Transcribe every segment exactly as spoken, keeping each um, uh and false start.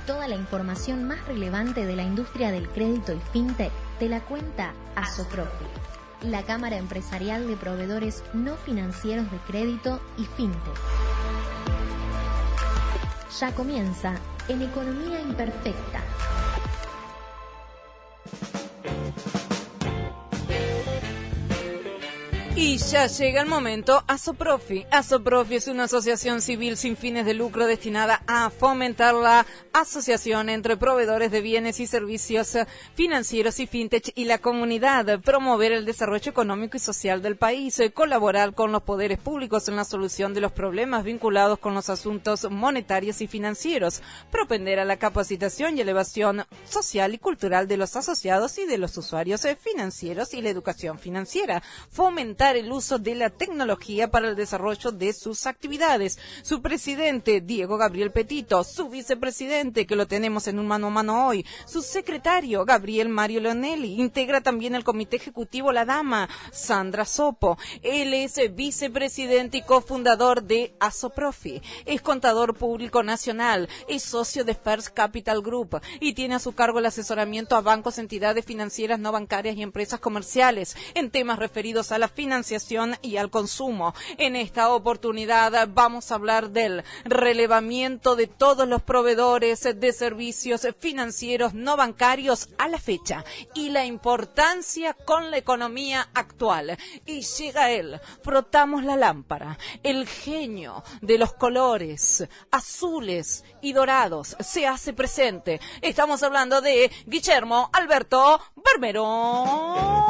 Toda la información más relevante de la industria del crédito y fintech te la cuenta Asoprofi, la Cámara Empresarial de Proveedores No Financieros de Crédito y Fintech. Ya comienza en Economía Imperfecta. Y ya llega el momento. Asoprofi. Asoprofi es una asociación civil sin fines de lucro destinada a fomentar la asociación entre proveedores de bienes y servicios financieros y fintech y la comunidad, promover el desarrollo económico y social del país, colaborar con los poderes públicos en la solución de los problemas vinculados con los asuntos monetarios y financieros, propender a la capacitación y elevación social y cultural de los asociados y de los usuarios financieros y la educación financiera, fomentar el uso de la tecnología para el desarrollo de sus actividades. Su presidente, Diego Gabriel Petito, su vicepresidente, que lo tenemos en un mano a mano hoy, su secretario, Gabriel Mario Leonelli, integra también el comité ejecutivo la dama, Sandra Sopo. Él es vicepresidente y cofundador de Asoprofi, es contador público nacional, es socio de First Capital Group y tiene a su cargo el asesoramiento a bancos, entidades financieras no bancarias y empresas comerciales en temas referidos a la financiación y al consumo. En esta oportunidad vamos a hablar del relevamiento de todos los proveedores de servicios financieros no bancarios a la fecha y la importancia con la economía actual. Y llega él, frotamos la lámpara, el genio de los colores azules y dorados se hace presente. Estamos hablando de Guillermo Alberto Bermero.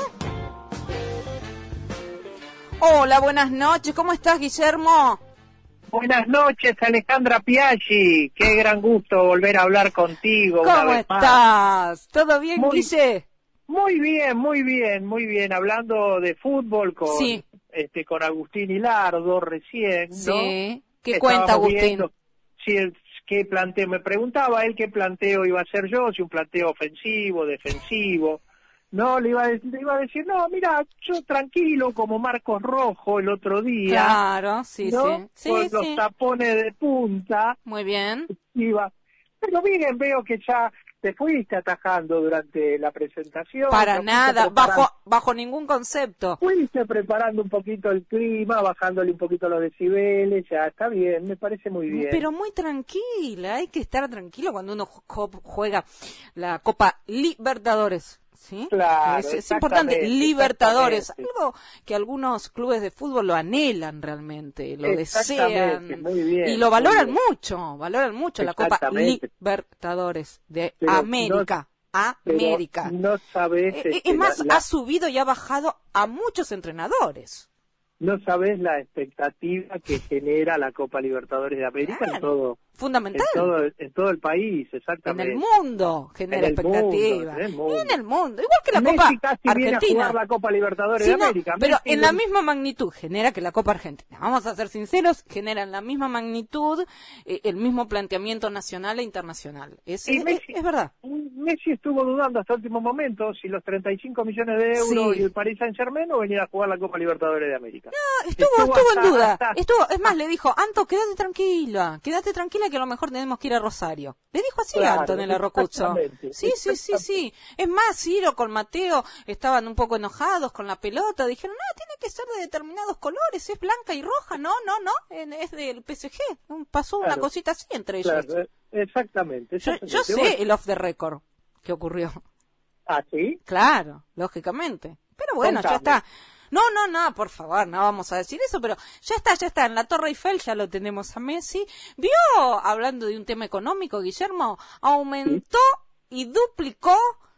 Hola, buenas noches. ¿Cómo estás, Guillermo? Buenas noches, Alejandra Piaggi. Qué gran gusto volver a hablar contigo. ¿Cómo una vez estás? Más. ¿Todo bien, muy, Guille? Muy bien, muy bien, muy bien. Hablando de fútbol con Sí. este con Agustín Hilardo recién, ¿no? Sí. ¿Qué Estábamos cuenta, Agustín? viendo si el, qué planteo, me preguntaba él qué planteo iba a hacer yo, si un planteo ofensivo, defensivo. No, le iba, a, le iba a decir, no, mira, yo tranquilo, como Marcos Rojo el otro día. Claro, sí, ¿no? sí. Con Sí, los sí. tapones de punta. Muy bien. Iba. Pero miren, veo que ya te fuiste atajando durante la presentación. Para te nada, fuiste preparando- bajo bajo ningún concepto. Fuiste preparando un poquito el clima, bajándole un poquito los decibeles, ya está bien, me parece muy bien. Pero muy tranquila, hay que estar tranquilo cuando uno jo- juega la Copa Libertadores. ¿Sí? Claro, es, es importante, exactamente, Libertadores, exactamente. algo que algunos clubes de fútbol lo anhelan realmente, lo Exactamente, desean muy bien, y lo muy valoran bien. mucho, valoran mucho la Copa Exactamente. Libertadores de Pero América, Pero América. no sabes, Eh, este, es más, la- la- ha subido y ha bajado a muchos entrenadores. no sabes la expectativa que genera la Copa Libertadores de América Claro, en todo, fundamental. en todo, en todo el país, En exactamente. el mundo genera En el expectativa. mundo, en el Y mundo. en el mundo, igual que la Messi Copa casi viene a Argentina. jugar la Copa Libertadores Sí, de no, América. pero Messi en la de- misma magnitud genera que la Copa Argentina. Vamos a ser sinceros, genera en la misma magnitud eh, el mismo planteamiento nacional e internacional. Es, Y es, Messi- es verdad. Messi estuvo dudando hasta el último momento si los treinta y cinco millones de euros Sí. y el Paris Saint-Germain o venir a jugar la Copa Libertadores de América. Ah, estuvo, estuvo en hasta- duda. hasta- Estuvo, es más, le dijo, Anto, quédate tranquila, quédate tranquila que a lo mejor tenemos que ir a Rosario. Le dijo así Claro, a Antonella Rocuzzo. exactamente, Sí, sí, sí, sí. Es más, Ciro con Mateo estaban un poco enojados con la pelota. Dijeron, no, tiene que ser de determinados colores, es blanca y roja. No, no, no, en- es del P S G. Pasó una Claro, cosita así entre ellos. Claro, eh, exactamente. Yo, exactamente. yo sé Bueno, el off the record que ocurrió. ¿ah, sí? Claro, lógicamente. Pero bueno, ya Contame. está. No, no, no, por favor, no vamos a decir eso, pero ya está, ya está. En la Torre Eiffel ya lo tenemos a Messi. ¿Vio, hablando de un tema económico, Guillermo, aumentó y duplicó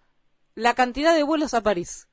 la cantidad de vuelos a París?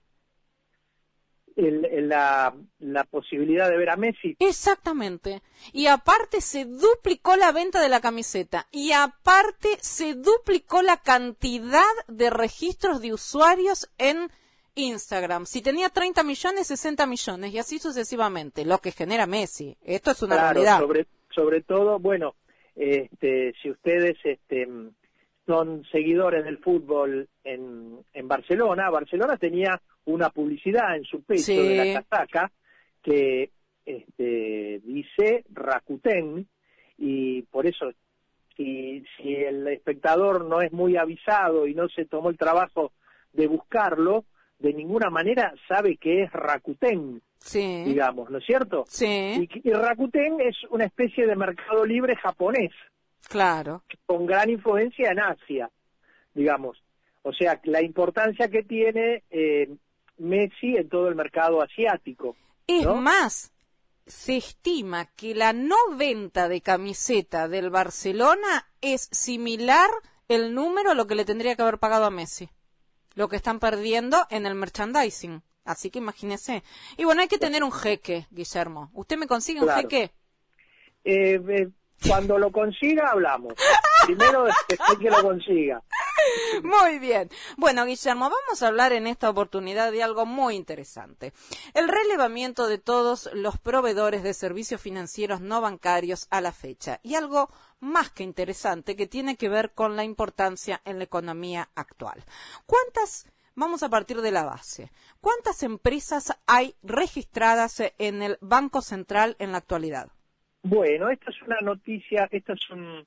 El- el- la, la posibilidad de ver a Messi. Exactamente. Y aparte se duplicó la venta de la camiseta. Y aparte se duplicó la cantidad de registros de usuarios en Instagram. Si tenía treinta millones, sesenta millones. Y así sucesivamente. Lo que genera Messi. Esto es una Claro, realidad. sobre, sobre todo, bueno, este, si ustedes este, son seguidores del fútbol en, en Barcelona, Barcelona tenía una publicidad en su pecho Sí. de la casaca que este, dice Rakuten, y por eso si, si si el espectador no es muy avisado y no se tomó el trabajo de buscarlo, de ninguna manera sabe que es Rakuten, sí, digamos, ¿no es cierto? sí, Y, y Rakuten es una especie de mercado libre japonés, claro. con gran influencia en Asia, digamos. O sea, la importancia que tiene eh, Messi en todo el mercado asiático, Es ¿no? más, se estima que la no venta de camiseta del Barcelona es similar el número a lo que le tendría que haber pagado a Messi. Lo que están perdiendo en el merchandising. Así que imagínese. Y bueno, hay que tener un jeque, Guillermo. ¿Usted me consigue un Claro. jeque? Eh, eh, cuando lo consiga, hablamos. Primero después que lo consiga. Muy bien. Bueno, Guillermo, vamos a hablar en esta oportunidad de algo muy interesante. El relevamiento de todos los proveedores de servicios financieros no bancarios a la fecha. Y algo más que interesante que tiene que ver con la importancia en la economía actual. ¿Cuántas, vamos a partir de la base, cuántas empresas hay registradas en el Banco Central en la actualidad? Bueno, esta es una noticia, esto es un,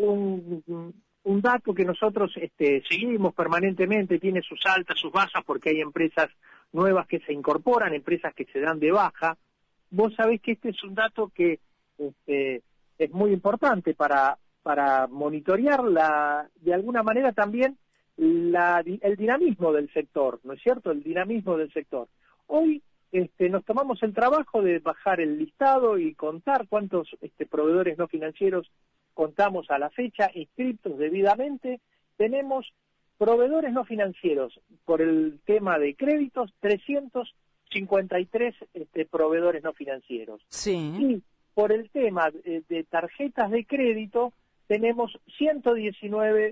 un, un dato que nosotros este, seguimos permanentemente, tiene sus altas, sus bajas, porque hay empresas nuevas que se incorporan, empresas que se dan de baja. Vos sabés que este es un dato que este, es muy importante para, para monitorear la, de alguna manera también la, el dinamismo del sector, ¿no es cierto? El dinamismo del sector. Hoy Este, nos tomamos el trabajo de bajar el listado y contar cuántos este, proveedores no financieros contamos a la fecha, inscritos debidamente. Tenemos proveedores no financieros por el tema de créditos, trescientos cincuenta y tres este, proveedores no financieros. Sí. Y por el tema de, de tarjetas de crédito, tenemos ciento diecinueve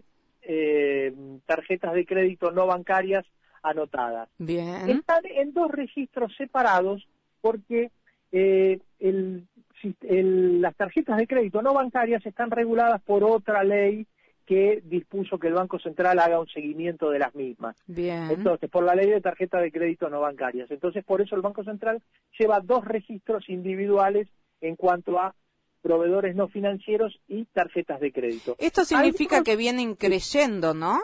eh, tarjetas de crédito no bancarias anotadas. Bien. Están en dos registros separados porque eh, el, el, las tarjetas de crédito no bancarias están reguladas por otra ley que dispuso que el Banco Central haga un seguimiento de las mismas. Bien. Entonces, por la ley de tarjetas de crédito no bancarias. Entonces, por eso el Banco Central lleva dos registros individuales en cuanto a proveedores no financieros y tarjetas de crédito. Esto significa Algunos, que vienen creyendo, ¿no?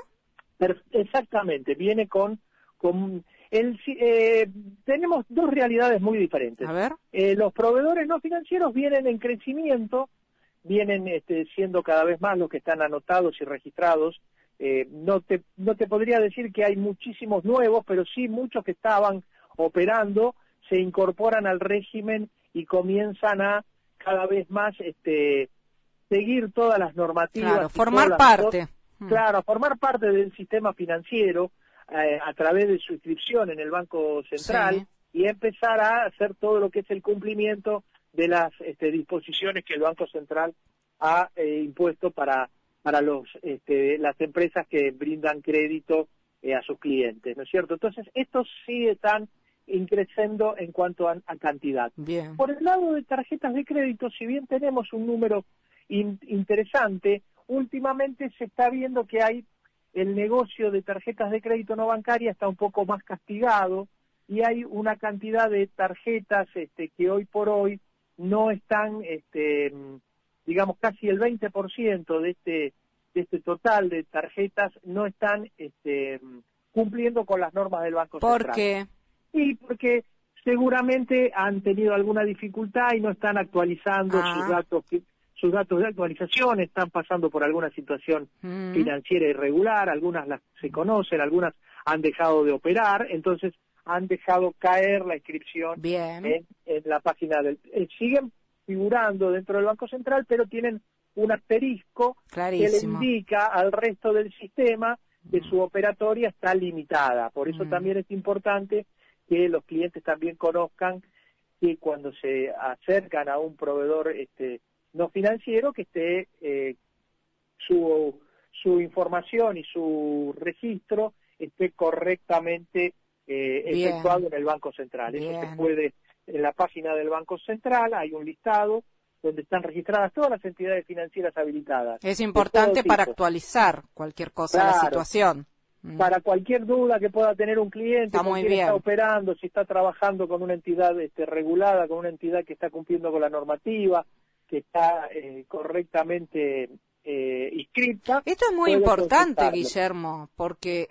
Exactamente, viene con... con el, eh, tenemos dos realidades muy diferentes. A ver. Eh, los proveedores no financieros vienen en crecimiento, vienen este, siendo cada vez más los que están anotados y registrados. Eh, no te no te podría decir que hay muchísimos nuevos, pero sí muchos que estaban operando se incorporan al régimen y comienzan a cada vez más este, seguir todas las normativas. Claro, y formar todas las, parte. Claro, formar parte del sistema financiero eh, a través de su inscripción en el Banco Central, Sí. y empezar a hacer todo lo que es el cumplimiento de las este, disposiciones que el Banco Central ha eh, impuesto para para los este, las empresas que brindan crédito eh, a sus clientes, ¿no es cierto? Entonces, estos sí están increciendo en cuanto a, a cantidad. Bien. Por el lado de tarjetas de crédito, si bien tenemos un número in, interesante, últimamente se está viendo que hay el negocio de tarjetas de crédito no bancaria está un poco más castigado, y hay una cantidad de tarjetas este, que hoy por hoy no están, este, digamos, casi el veinte por ciento de este, de este total de tarjetas no están este, cumpliendo con las normas del Banco Central. ¿Por qué? Y porque seguramente han tenido alguna dificultad y no están actualizando Ah. sus datos sus datos de actualización, están pasando por alguna situación Mm. financiera irregular, algunas las se conocen, algunas han dejado de operar, entonces han dejado caer la inscripción Bien. en, en la página del... Eh, siguen figurando dentro del Banco Central, pero tienen un asterisco Clarísimo. que le indica al resto del sistema que su operatoria está limitada. Por eso Mm. también es importante que los clientes también conozcan que cuando se acercan a un proveedor este, no financiero, que esté eh, su, su información y su registro esté correctamente eh, Bien. efectuado en el Banco Central. Bien. Eso se puede, en la página del Banco Central hay un listado donde están registradas todas las entidades financieras habilitadas. Es de importante todo para tipo. actualizar cualquier cosa de la Claro. situación. Mm. Para cualquier duda que pueda tener un cliente, Está con muy quién bien. está operando, si está trabajando con una entidad este, regulada, con una entidad que está cumpliendo con la normativa, que está eh, correctamente eh, inscripta. Esto es muy importante, Guillermo, porque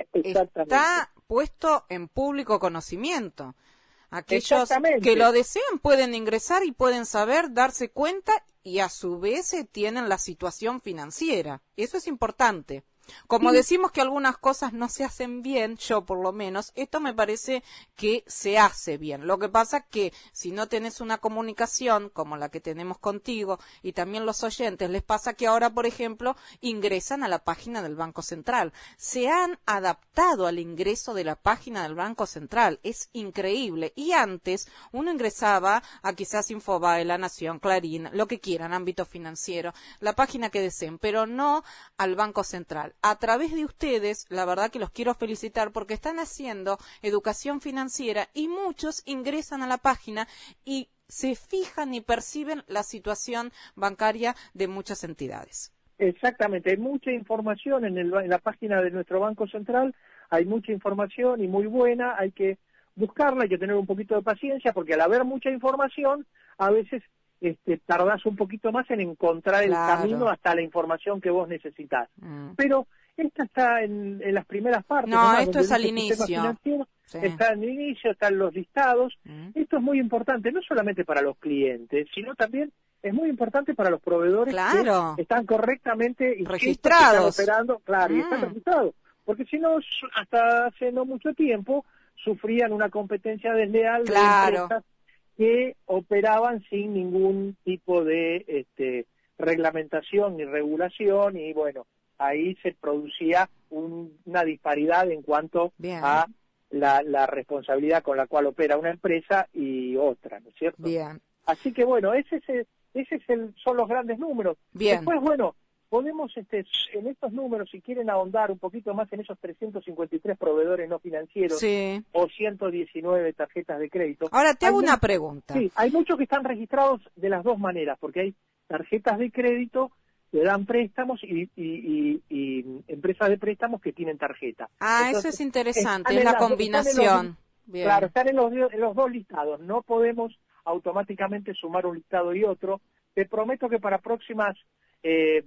está puesto en público conocimiento. Aquellos que lo desean pueden ingresar y pueden saber, darse cuenta y a su vez tienen la situación financiera. Eso es importante. Como sí. decimos que algunas cosas no se hacen bien, yo por lo menos, esto me parece que se hace bien. Lo que pasa es que si no tenés una comunicación como la que tenemos contigo y también los oyentes, les pasa que ahora, por ejemplo, ingresan a la página del Banco Central. Se han adaptado al ingreso de la página del Banco Central. Es increíble. Y antes uno ingresaba a quizás Infobae, La Nación, Clarín, lo que quieran, ámbito financiero, la página que deseen, pero no al Banco Central. A través de ustedes, la verdad que los quiero felicitar porque están haciendo educación financiera y muchos ingresan a la página y se fijan y perciben la situación bancaria de muchas entidades. Exactamente, hay mucha información en, el, en la página de nuestro Banco Central, hay mucha información y muy buena, hay que buscarla, hay que tener un poquito de paciencia porque al haber mucha información, a veces Este, tardás un poquito más en encontrar el claro. camino hasta la información que vos necesitas. Mm. Pero esta está en, en las primeras partes. No, ¿no? esto es al inicio. Sí. Está en el inicio, están los listados. Mm. Esto es muy importante, no solamente para los clientes, sino también es muy importante para los proveedores claro. que están correctamente registrados. Están operando, claro, mm. y están registrados. Porque si no, hasta hace no mucho tiempo, sufrían una competencia desleal claro. de empresas que operaban sin ningún tipo de este, reglamentación ni regulación y bueno, ahí se producía un, una disparidad en cuanto Bien. a la, la responsabilidad con la cual opera una empresa y otra, ¿no es cierto? Bien. Así que bueno, ese es el, ese es el, son los grandes números. Bien. Después, bueno, podemos este, en estos números, si quieren ahondar un poquito más en esos trescientos cincuenta y tres proveedores no financieros sí. o ciento diecinueve tarjetas de crédito. Ahora te hago hay una muchos, pregunta. Sí, hay muchos que están registrados de las dos maneras, porque hay tarjetas de crédito que dan préstamos y, y, y, y empresas de préstamos que tienen tarjeta. Ah, Entonces, eso es interesante, es la las, combinación. Los, Bien. Claro, están en los, en los dos listados, no podemos automáticamente sumar un listado y otro. Te prometo que para próximas Eh,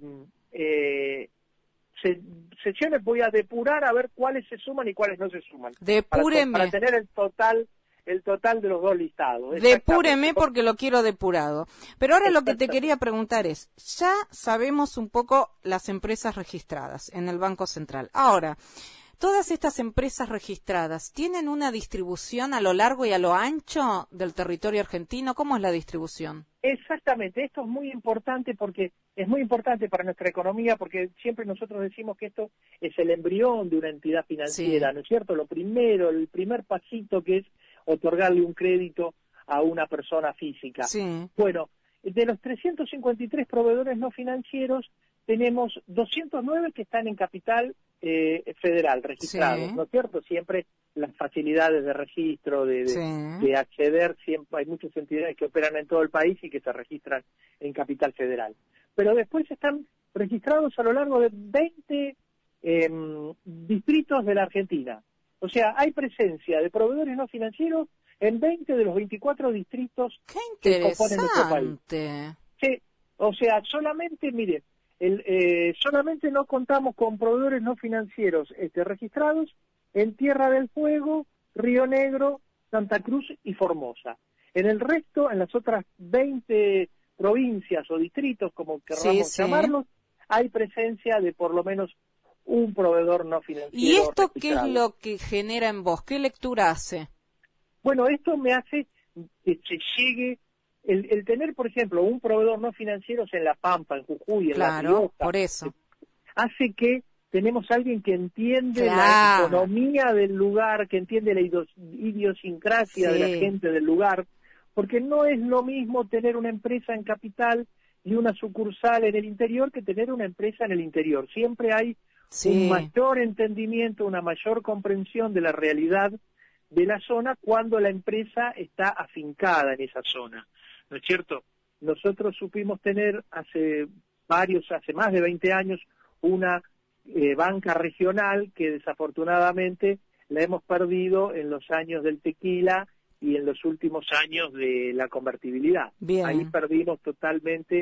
eh, se, sesiones voy a depurar a ver cuáles se suman y cuáles no se suman. Depúreme. Para, para tener el total el total de los dos listados. Depúreme porque lo quiero depurado. Pero ahora lo que te quería preguntar es, ya sabemos un poco las empresas registradas en el Banco Central. Ahora, ¿todas estas empresas registradas tienen una distribución a lo largo y a lo ancho del territorio argentino? ¿Cómo es la distribución? Exactamente, esto es muy importante porque es muy importante para nuestra economía porque siempre nosotros decimos que esto es el embrión de una entidad financiera, sí. ¿no es cierto? Lo primero, el primer pasito que es otorgarle un crédito a una persona física. Sí. Bueno, de los trescientos cincuenta y tres proveedores no financieros tenemos doscientos nueve que están en capital eh, federal, registrados, sí. ¿no es cierto? Siempre las facilidades de registro, de, de, sí. de acceder, siempre hay muchas entidades que operan en todo el país y que se registran en capital federal. Pero después están registrados a lo largo de veinte eh, distritos de la Argentina. O sea, hay presencia de proveedores no financieros en veinte de los veinticuatro distritos que componen nuestro país. Sí, o sea, solamente, mire, el, eh, solamente no contamos con proveedores no financieros este, registrados en Tierra del Fuego, Río Negro, Santa Cruz y Formosa. En el resto, en las otras veinte provincias o distritos, como queramos sí, llamarlos, sí. hay presencia de por lo menos un proveedor no financiero. ¿Y esto registrado. qué es lo que genera en vos? ¿Qué lectura hace? Bueno, esto me hace que se llegue, el, el tener, por ejemplo, un proveedor no financiero en La Pampa, en Jujuy, en claro, La Rioja, por eso. hace que tenemos a alguien que entiende claro. la economía del lugar, que entiende la idiosincrasia sí. de la gente del lugar, porque no es lo mismo tener una empresa en capital y una sucursal en el interior que tener una empresa en el interior. Siempre hay sí. un mayor entendimiento, una mayor comprensión de la realidad de la zona cuando la empresa está afincada en esa zona, ¿no es cierto? Nosotros supimos tener hace varios, hace más de veinte años, una eh, banca regional que desafortunadamente la hemos perdido en los años del tequila y en los últimos años de la convertibilidad. Bien. Ahí perdimos totalmente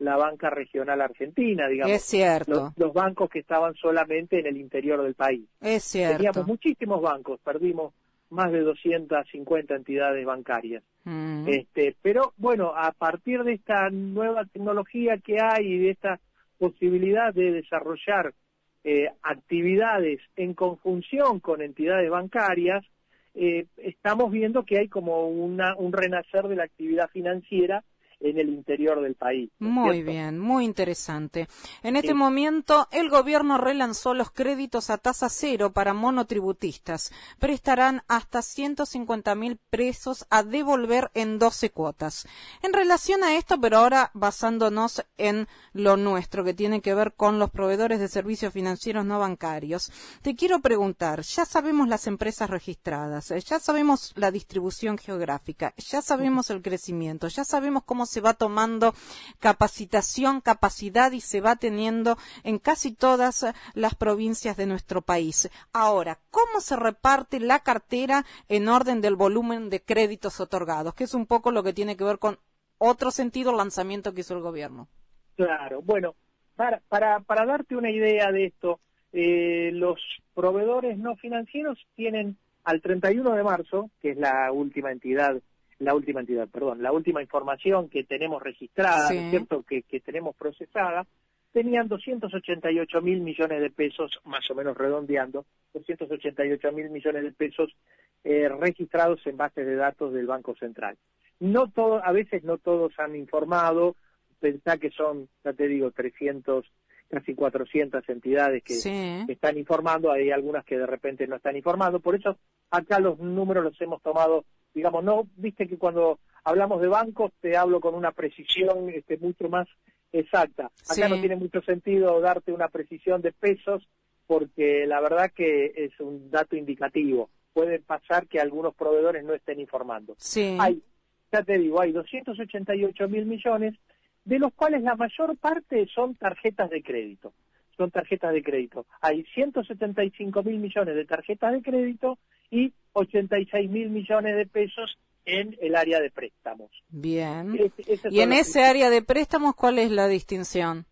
la banca regional argentina, digamos. Es cierto. Los, los bancos que estaban solamente en el interior del país. Es cierto. Teníamos muchísimos bancos, perdimos más de doscientas cincuenta entidades bancarias. Mm. Este, pero bueno, a partir de esta nueva tecnología que hay y de esta posibilidad de desarrollar eh, actividades en conjunción con entidades bancarias, eh, estamos viendo que hay como una, un renacer de la actividad financiera en el interior del país. ¿No es Muy cierto? bien, muy interesante. En este Sí. momento, el gobierno relanzó los créditos a tasa cero para monotributistas. Prestarán hasta ciento cincuenta mil pesos a devolver en doce cuotas. En relación a esto, pero ahora basándonos en lo nuestro, que tiene que ver con los proveedores de servicios financieros no bancarios, te quiero preguntar, ya sabemos las empresas registradas, ya sabemos la distribución geográfica, ya sabemos el crecimiento, ya sabemos cómo se va tomando capacitación, capacidad y se va teniendo en casi todas las provincias de nuestro país. Ahora, ¿cómo se reparte la cartera en orden del volumen de créditos otorgados? Que es un poco lo que tiene que ver con otro sentido el lanzamiento que hizo el gobierno. Claro, bueno, para, para, para darte una idea de esto, eh, los proveedores no financieros tienen al treinta y uno de marzo, que es la última entidad la última entidad, perdón, la última información que tenemos registrada, Sí. ¿no es cierto?, que, que tenemos procesada, tenían doscientos ochenta y ocho mil millones de pesos, más o menos redondeando, doscientos ochenta y ocho mil millones de pesos eh, registrados en bases de datos del Banco Central. No todo, a veces no todos han informado, pensá que son, ya te digo, trescientos, casi cuatrocientas entidades que, Sí. que están informando, hay algunas que de repente no están informando, por eso acá los números los hemos tomado, digamos, no, viste que cuando hablamos de bancos te hablo con una precisión este, mucho más exacta. Acá Sí. no tiene mucho sentido darte una precisión de pesos porque la verdad que es un dato indicativo. Puede pasar que algunos proveedores no estén informando. Sí. Hay, ya te digo, hay doscientos ochenta y ocho mil millones, de los cuales la mayor parte son tarjetas de crédito. Son tarjetas de crédito. Hay ciento setenta y cinco mil millones de tarjetas de crédito y ochenta y seis mil millones de pesos en el área de préstamos. Bien. Es, esos Y son en los ese principales. área de préstamos, ¿cuál es la distinción?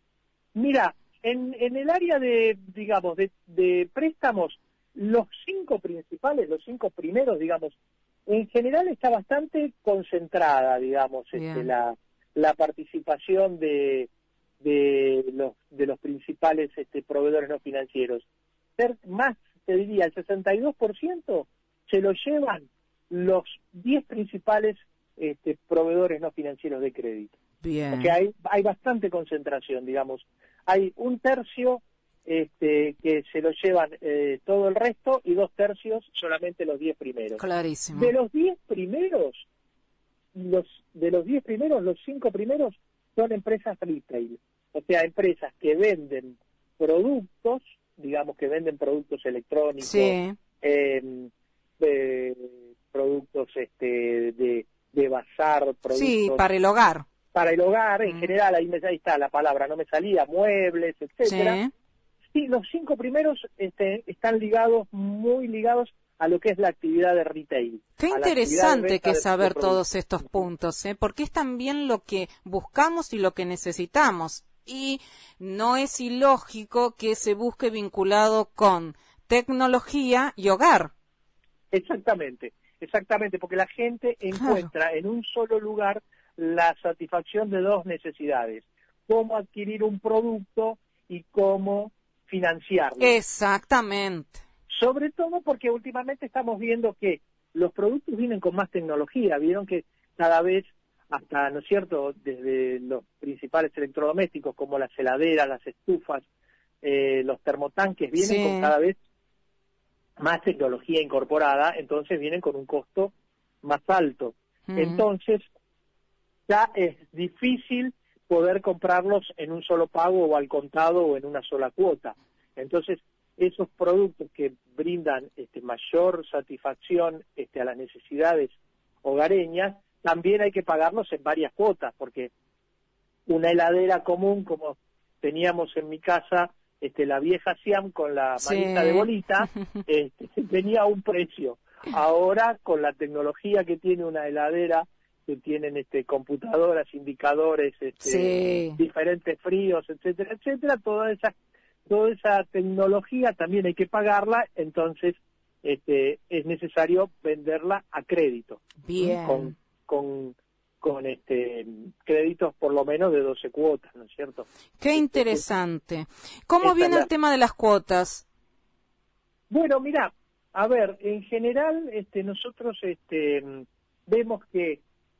Mira, en, en el área de, digamos, de, de préstamos, los cinco principales, los cinco primeros, digamos, en general está bastante concentrada, digamos, este, Bien. la, la participación de, de los de los principales este, proveedores no financieros. Ser más, te diría, el sesenta y dos por ciento se lo llevan los diez principales este, proveedores no financieros de crédito. Bien. Porque hay, hay bastante concentración, digamos. Hay un tercio este, que se lo llevan eh, todo el resto y dos tercios solamente los diez primeros. Clarísimo. De los diez primeros, los de los diez primeros, los cinco primeros son empresas retail, o sea, empresas que venden productos, digamos que venden productos electrónicos, Sí. eh, eh, productos este, de, de bazar, productos Sí, para el hogar. para el hogar, en Mm. general, ahí, me, ahí está la palabra, no me salía, muebles, etcétera. Sí. Sí, los cinco primeros este, están ligados, muy ligados a lo que es la actividad de retail. Qué a la actividad de interesante venta que de- es saber de productos. todos estos puntos, ¿eh? Porque es también lo que buscamos y lo que necesitamos. Y no es ilógico que se busque vinculado con tecnología y hogar. Exactamente, exactamente, porque la gente encuentra en un solo lugar la satisfacción de dos necesidades: cómo adquirir un producto y cómo financiarlo. Exactamente. Sobre todo porque últimamente estamos viendo que los productos vienen con más tecnología. Vieron que cada vez, hasta, ¿no es cierto?, desde los principales electrodomésticos como las heladeras, las estufas, eh, los termotanques, vienen Sí. con cada vez más tecnología incorporada, entonces vienen con un costo más alto. Mm. Entonces, ya es difícil poder comprarlos en un solo pago o al contado o en una sola cuota. Entonces, esos productos que brindan este, mayor satisfacción este, a las necesidades hogareñas, también hay que pagarlos en varias cuotas, porque una heladera común, como teníamos en mi casa, este, la vieja Siam con la Sí. manita de bolita, este, tenía un precio. Ahora, con la tecnología que tiene una heladera que tienen este computadoras, indicadores, este, sí. diferentes fríos, etcétera, etcétera, toda esa toda esa tecnología también hay que pagarla, entonces este es necesario venderla a crédito. Bien. Con con con este créditos por lo menos de doce cuotas, ¿no es cierto? Qué interesante. ¿Cómo viene la... el tema de las cuotas? Bueno, mira, a ver, en general este nosotros este vemos que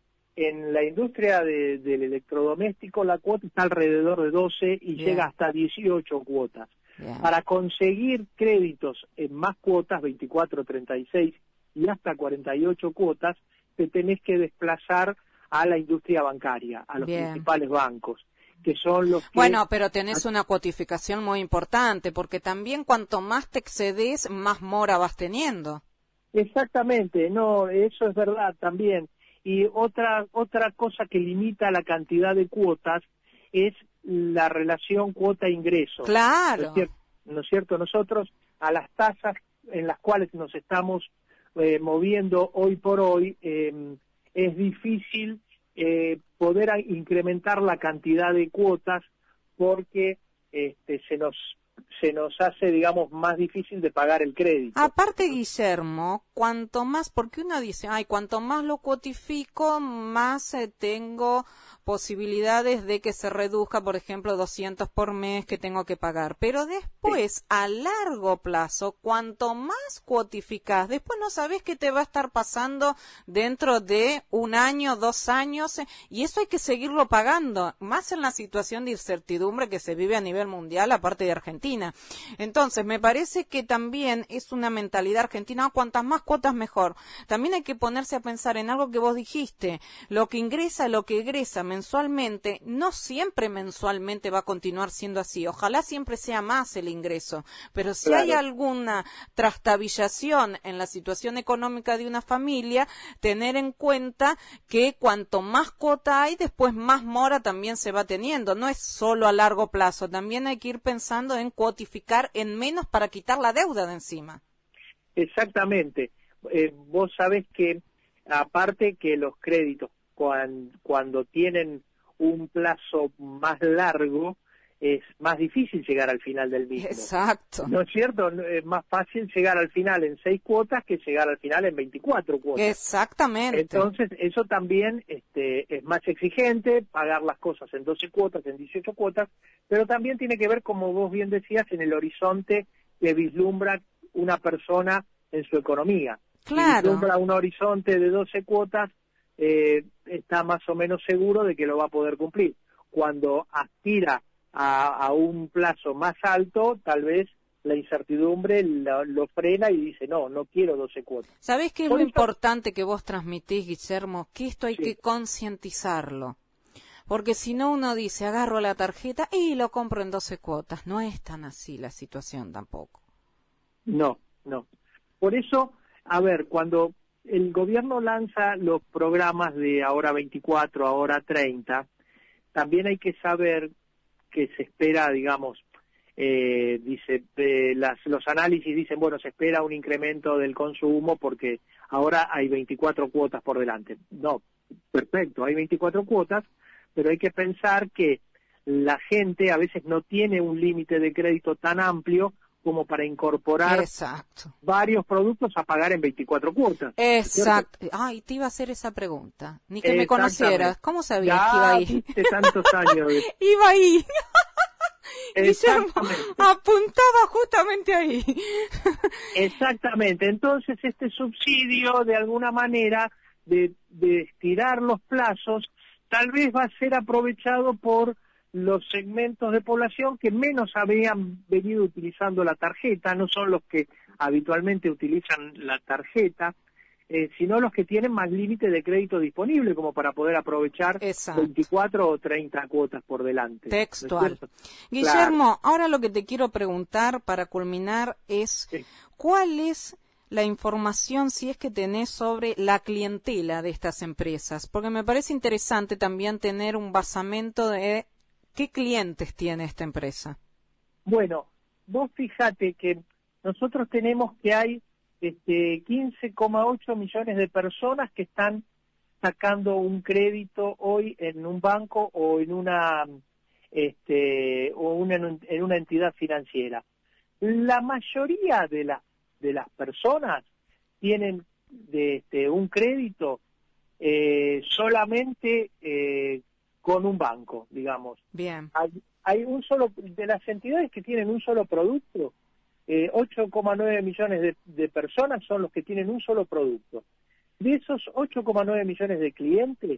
en la industria de, del electrodoméstico la cuota está alrededor de doce y Bien. llega hasta dieciocho cuotas. Bien. Para conseguir créditos en más cuotas, veinticuatro, treinta y seis y hasta cuarenta y ocho cuotas, te tenés que desplazar a la industria bancaria, a los Bien. principales bancos, que son los que... Bueno, pero tenés una cuotificación muy importante, porque también cuanto más te excedes, más mora vas teniendo. Exactamente, no, eso es verdad también. Y otra otra cosa que limita la cantidad de cuotas es la relación cuota-ingreso. Claro. ¿No es cierto? ¿No es cierto? Nosotros, a las tasas en las cuales nos estamos eh, moviendo hoy por hoy, eh, es difícil eh, poder a, incrementar la cantidad de cuotas porque este, se nos se nos hace, digamos, más difícil de pagar el crédito. Aparte, Guillermo, cuanto más, porque uno dice, ay, cuanto más lo cuotifico, más eh, tengo posibilidades de que se reduzca, por ejemplo, doscientos por mes que tengo que pagar. Pero después, sí. a largo plazo, cuanto más cuotificás, después no sabés qué te va a estar pasando dentro de un año, dos años, eh, y eso hay que seguirlo pagando, más en la situación de incertidumbre que se vive a nivel mundial, aparte de Argentina. Entonces, me parece que también es una mentalidad argentina, cuantas más cuotas mejor. También hay que ponerse a pensar en algo que vos dijiste, lo que ingresa, lo que egresa mensualmente, no siempre mensualmente va a continuar siendo así. Ojalá siempre sea más el ingreso, pero si Claro. hay alguna trastabillación en la situación económica de una familia, tener en cuenta que cuanto más cuota hay, después más mora también se va teniendo. No es solo a largo plazo, también hay que ir pensando en cuotificar en menos para quitar la deuda de encima. Exactamente. Eh, vos sabés que, aparte que los créditos, cuando, cuando tienen un plazo más largo, es más difícil llegar al final del mismo. Exacto. ¿No es cierto? Es más fácil llegar al final en seis cuotas que llegar al final en veinticuatro cuotas. Exactamente. Entonces, eso también este, es más exigente, pagar las cosas en doce cuotas, en dieciocho cuotas, pero también tiene que ver, como vos bien decías, en el horizonte que vislumbra una persona en su economía. Claro. Si vislumbra un horizonte de doce cuotas, eh, está más o menos seguro de que lo va a poder cumplir. Cuando aspira a, a un plazo más alto, tal vez la incertidumbre lo, lo frena y dice, no, no quiero doce cuotas. ¿Sabés qué es Por lo eso... importante que vos transmitís, Guillermo? Que esto hay sí. que concientizarlo. Porque si no uno dice, agarro la tarjeta y lo compro en doce cuotas. No es tan así la situación tampoco. No, no. Por eso, a ver, cuando el gobierno lanza los programas de ahora veinticuatro, ahora treinta, también hay que saber que se espera, digamos, eh, dice eh, las, los análisis dicen, bueno, se espera un incremento del consumo porque ahora hay veinticuatro cuotas por delante. No, perfecto, hay veinticuatro cuotas, pero hay que pensar que la gente a veces no tiene un límite de crédito tan amplio como para incorporar Exacto. varios productos a pagar en veinticuatro cuotas. Exacto. Ay, te iba a hacer esa pregunta. Ni que me conocieras. ¿Cómo sabías ya que iba ahí? Viste tantos años. De... iba ahí. Guillermo Exactamente. apuntaba justamente ahí. Exactamente. Entonces, este subsidio, de alguna manera, de, de estirar los plazos, tal vez va a ser aprovechado por los segmentos de población que menos habían venido utilizando la tarjeta, no son los que habitualmente utilizan la tarjeta, eh, sino los que tienen más límite de crédito disponible como para poder aprovechar Exacto. veinticuatro o treinta cuotas por delante. Textual. ¿No es Guillermo, claro. Ahora lo que te quiero preguntar para culminar es, sí. ¿cuál es la información, si es que tenés, sobre la clientela de estas empresas? Porque me parece interesante también tener un basamento de ¿qué clientes tiene esta empresa? Bueno, vos fíjate que nosotros tenemos que hay este, quince coma ocho millones de personas que están sacando un crédito hoy en un banco o en una este o una, en una entidad financiera. La mayoría de las de las personas tienen de este, un crédito eh, solamente eh, con un banco, digamos. Bien. Hay, hay un solo de las entidades que tienen un solo producto. Eh, ocho coma nueve millones de, de personas son los que tienen un solo producto. De esos ocho coma nueve millones de clientes,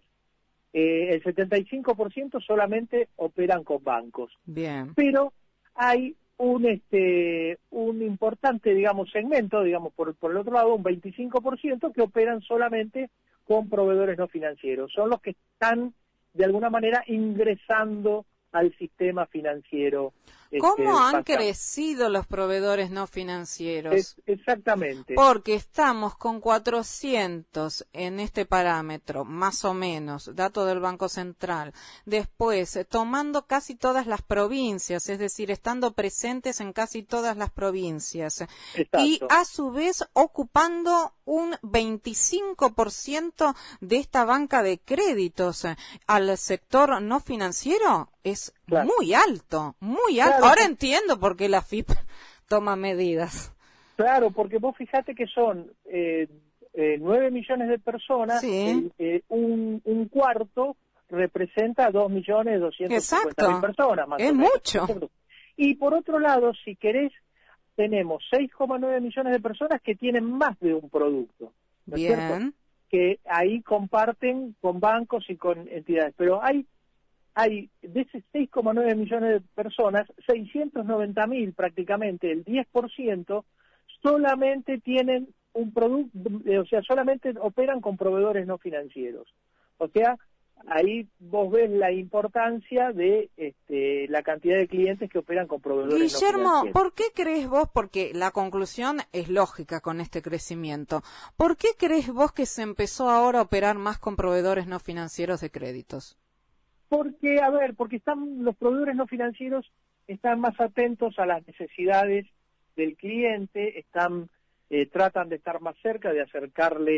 eh, el setenta y cinco por ciento solamente operan con bancos. Bien. Pero hay un este un importante, digamos, segmento, digamos, por, por el otro lado, un veinticinco por ciento que operan solamente con proveedores no financieros. Son los que están, de alguna manera, ingresando al sistema financiero. ¿Cómo este, han pasado. crecido los proveedores no financieros? Es, exactamente. Porque estamos con cuatrocientos en este parámetro, más o menos, dato del Banco Central. Después, eh, tomando casi todas las provincias, es decir, estando presentes en casi todas las provincias. Exacto. Y a su vez ocupando un veinticinco por ciento de esta banca de créditos eh, al sector no financiero. Es claro. muy alto, muy alto. Claro. Ahora entiendo por qué la F I P toma medidas. Claro, porque vos fijate que son eh, eh, nueve millones de personas, Sí. eh, un, un cuarto representa dos millones doscientos cincuenta mil personas. Más es o menos. mucho. Y por otro lado, si querés, tenemos seis coma nueve millones de personas que tienen más de un producto. ¿No Bien. es cierto? Que ahí comparten con bancos y con entidades. Pero hay hay de esos seis coma nueve millones de personas, seiscientos noventa mil prácticamente, el diez por ciento, solamente tienen un producto, o sea, solamente operan con proveedores no financieros. O sea, ahí vos ves la importancia de este, la cantidad de clientes que operan con proveedores Guillermo, no financieros. ¿por qué crees vos? Porque la conclusión es lógica con este crecimiento. ¿Por qué crees vos que se empezó ahora a operar más con proveedores no financieros de créditos? Porque, a ver, porque están los proveedores no financieros están más atentos a las necesidades del cliente, están eh, tratan de estar más cerca, de acercarle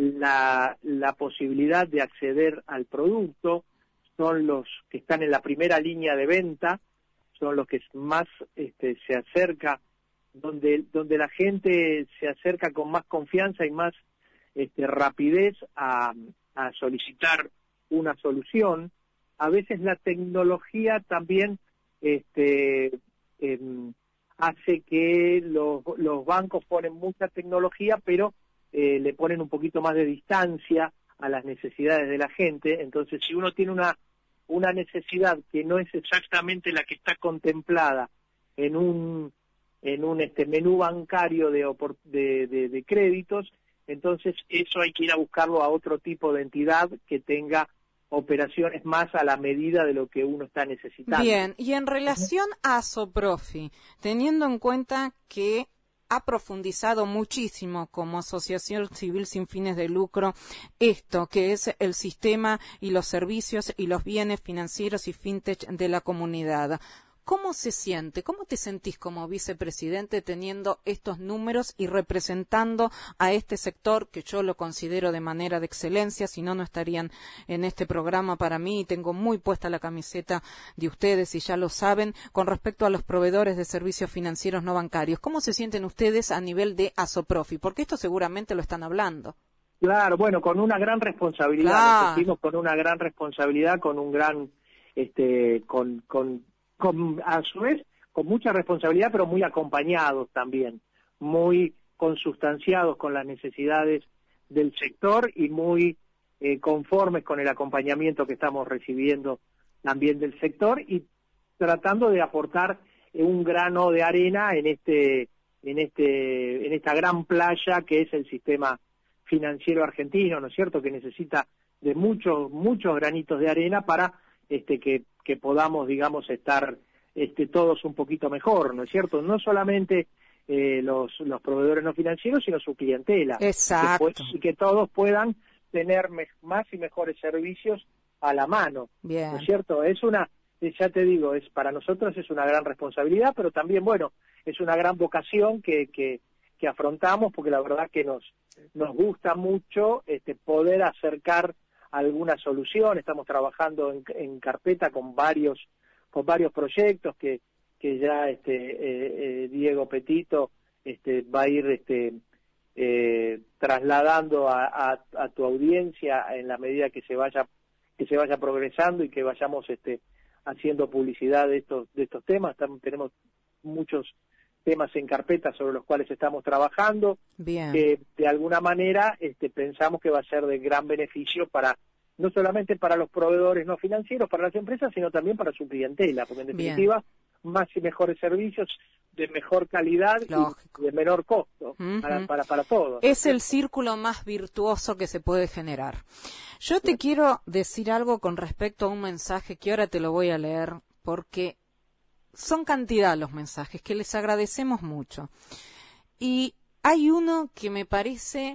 la, la posibilidad de acceder al producto, son los que están en la primera línea de venta, son los que más este, se acerca, donde, donde la gente se acerca con más confianza y más este, rapidez a, a solicitar una solución. A veces la tecnología también este, eh, hace que los, los bancos ponen mucha tecnología, pero eh, le ponen un poquito más de distancia a las necesidades de la gente. Entonces, si uno tiene una, una necesidad que no es exactamente la que está contemplada en un, en un este, menú bancario de, de, de, de créditos, entonces eso hay que ir a buscarlo a otro tipo de entidad que tenga operaciones más a la medida de lo que uno está necesitando. Bien, y en relación a Asoprofi, teniendo en cuenta que ha profundizado muchísimo como asociación civil sin fines de lucro esto que es el sistema y los servicios y los bienes financieros y fintech de la comunidad. ¿Cómo se siente? ¿Cómo te sentís como vicepresidente teniendo estos números y representando a este sector que yo lo considero de manera de excelencia? Si no, no estarían en este programa para mí y tengo muy puesta la camiseta de ustedes y ya lo saben con respecto a los proveedores de servicios financieros no bancarios. ¿Cómo se sienten ustedes a nivel de Asoprofi? Porque esto seguramente lo están hablando. Claro, bueno, con una gran responsabilidad. Claro. Nos sentimos con una gran responsabilidad, con un gran, este, con, con Con, a su vez, con mucha responsabilidad, pero muy acompañados también, muy consustanciados con las necesidades del sector y muy eh, conformes con el acompañamiento que estamos recibiendo también del sector y tratando de aportar eh, un grano de arena en este, en este, en esta gran playa que es el sistema financiero argentino, ¿no es cierto?, que necesita de muchos, muchos granitos de arena para este que que podamos, digamos, estar este, todos un poquito mejor, ¿no es cierto? No solamente eh, los, los proveedores no financieros, sino su clientela. Exacto. Que, y que todos puedan tener me, más y mejores servicios a la mano, Bien. ¿no es cierto? Es una, ya te digo, es para nosotros es una gran responsabilidad, pero también, bueno, es una gran vocación que, que, que afrontamos, porque la verdad que nos, nos gusta mucho este, poder acercar alguna solución. Estamos trabajando en, en carpeta con varios con varios proyectos que que ya este eh, eh, Diego Petito este va a ir este eh, trasladando a, a, a tu audiencia en la medida que se vaya que se vaya progresando y que vayamos este haciendo publicidad de estos de estos temas. Estamos, tenemos muchos temas en carpeta sobre los cuales estamos trabajando. Bien. Que de alguna manera este pensamos que va a ser de gran beneficio para no solamente para los proveedores no financieros, para las empresas, sino también para su clientela, porque en definitiva Bien. más y mejores servicios de mejor calidad Lógico. y de menor costo uh-huh. para, para, para todos. Es el círculo más virtuoso que se puede generar. Yo te sí. quiero decir algo con respecto a un mensaje que ahora te lo voy a leer, porque son cantidad los mensajes, que les agradecemos mucho. Y hay uno que me parece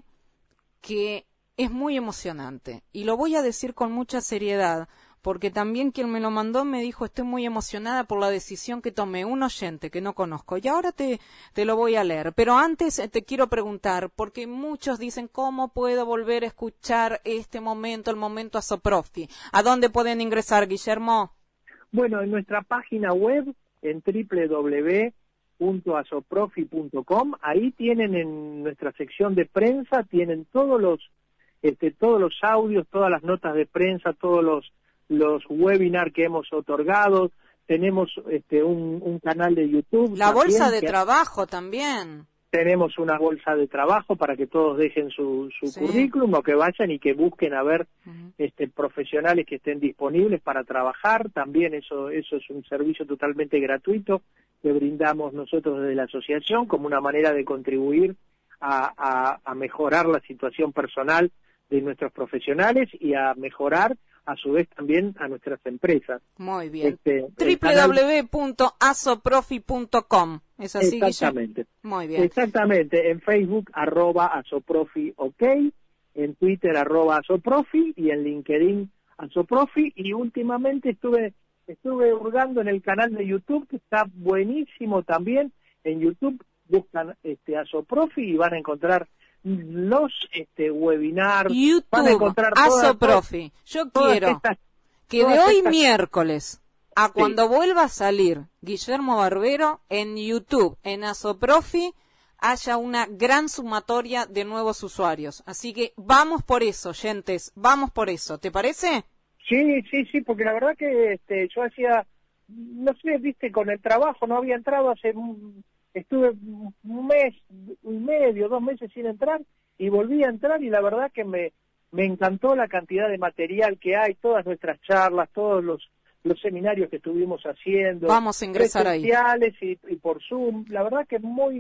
que es muy emocionante, y lo voy a decir con mucha seriedad, porque también quien me lo mandó me dijo, estoy muy emocionada por la decisión que tomé, un oyente que no conozco, y ahora te, te lo voy a leer. Pero antes te quiero preguntar, porque muchos dicen, ¿cómo puedo volver a escuchar este momento, el momento Asoprofi? ¿A dónde pueden ingresar, Guillermo? Bueno, en nuestra página web, en doble u doble u doble u punto asoprofi punto com, ahí tienen en nuestra sección de prensa, tienen todos los este, todos los audios, todas las notas de prensa, todos los los webinars que hemos otorgado, tenemos este un, un canal de YouTube. La también, bolsa de trabajo también. Tenemos una bolsa de trabajo para que todos dejen su, su sí. currículum o que vayan y que busquen a ver uh-huh. este profesionales que estén disponibles para trabajar. También eso eso es un servicio totalmente gratuito que brindamos nosotros desde la asociación como una manera de contribuir a, a, a mejorar la situación personal de nuestros profesionales y a mejorar a su vez también a nuestras empresas. Muy bien. Este, doble u doble u doble u punto asoprofi punto com. ¿Es así, Exactamente. Guillermo? Muy bien. Exactamente. En Facebook, arroba asoprofi, ok. En Twitter, arroba asoprofi. Y en LinkedIn, asoprofi. Y últimamente estuve estuve hurgando en el canal de YouTube, que está buenísimo también. En YouTube buscan este Asoprofi y van a encontrar los este webinars, YouTube, van a encontrar Asoprofi. Yo quiero estas, que de hoy estas... miércoles a cuando sí. vuelva a salir Guillermo Barbero en YouTube, en Asoprofi, haya una gran sumatoria de nuevos usuarios. Así que vamos por eso, oyentes, vamos por eso. ¿Te parece? Sí, sí, sí, porque la verdad que este yo hacía, no sé, viste, con el trabajo no había entrado hace... Un... Estuve un mes, un medio, dos meses sin entrar y volví a entrar y la verdad que me, me encantó la cantidad de material que hay, todas nuestras charlas, todos los, los seminarios que estuvimos haciendo. Vamos a ingresar ahí. Y, y por Zoom. La verdad que es muy,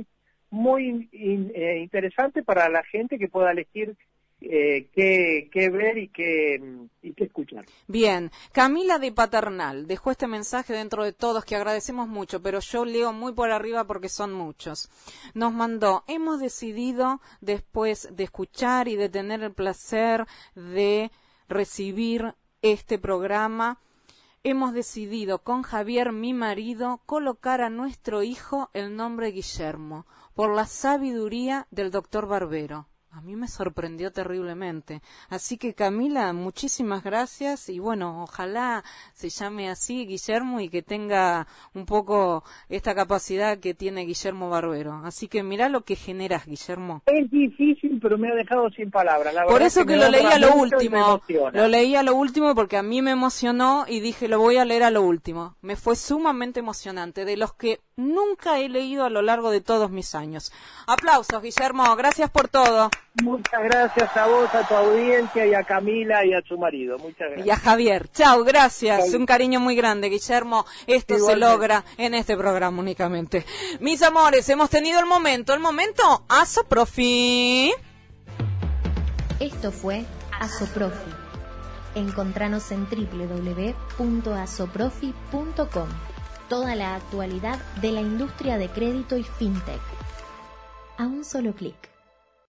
muy in, eh, interesante para la gente que pueda elegir eh, qué, qué ver y qué, y qué escuchar. Bien, Camila de Paternal dejó este mensaje dentro de todos que agradecemos mucho, pero yo leo muy por arriba porque son muchos. Nos mandó, hemos decidido después de escuchar y de tener el placer de recibir este programa, hemos decidido con Javier, mi marido, colocar a nuestro hijo el nombre Guillermo, por la sabiduría del doctor Barbero. A mí me sorprendió terriblemente. Así que, Camila, muchísimas gracias y bueno, ojalá se llame así Guillermo y que tenga un poco esta capacidad que tiene Guillermo Barbero. Así que mirá lo que generas, Guillermo. Es difícil, pero me ha dejado sin palabras. La Por eso que, que lo leí a lo último. Lo leí a lo último porque a mí me emocionó y dije, lo voy a leer a lo último. Me fue sumamente emocionante, de los que nunca he leído a lo largo de todos mis años. Aplausos, Guillermo. Gracias por todo. Muchas gracias a vos, a tu audiencia y a Camila y a su marido. Muchas gracias. Y a Javier. Chao, gracias. Chau. Un cariño muy grande, Guillermo. Esto Igualmente. Se logra en este programa únicamente. Mis amores, hemos tenido el momento, el momento Asoprofi. Esto fue Asoprofi. Encontranos en doble u doble u doble u punto asoprofi punto com. Toda la actualidad de la industria de crédito y fintech. A un solo clic.